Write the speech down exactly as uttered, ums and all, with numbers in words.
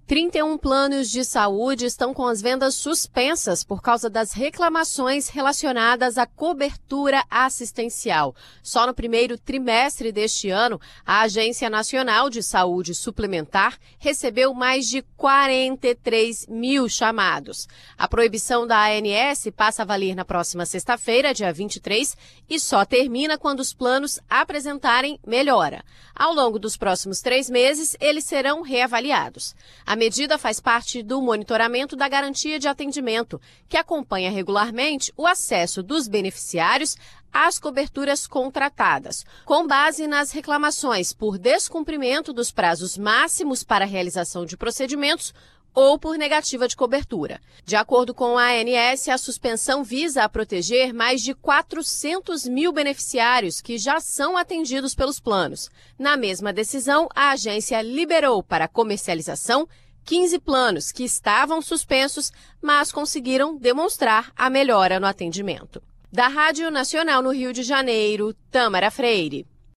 trinta e um planos de saúde estão com as vendas suspensas por causa das reclamações relacionadas à cobertura assistencial. Só no primeiro trimestre deste ano, a Agência Nacional de Saúde Suplementar recebeu mais de quarenta e três mil chamados. A proibição da A N S passa a valer na próxima sexta-feira, dia vinte e três, e só termina quando os planos apresentarem melhora. Ao longo dos próximos três meses, eles serão reavaliados. A medida faz parte do monitoramento da garantia de atendimento, que acompanha regularmente o acesso dos beneficiários às coberturas contratadas, com base nas reclamações por descumprimento dos prazos máximos para a realização de procedimentos ou por negativa de cobertura. De acordo com a A N S, a suspensão visa a proteger mais de quatrocentos mil beneficiários que já são atendidos pelos planos. Na mesma decisão, a agência liberou para comercialização quinze planos que estavam suspensos, mas conseguiram demonstrar a melhora no atendimento. Da Rádio Nacional no Rio de Janeiro, Tâmara Freire.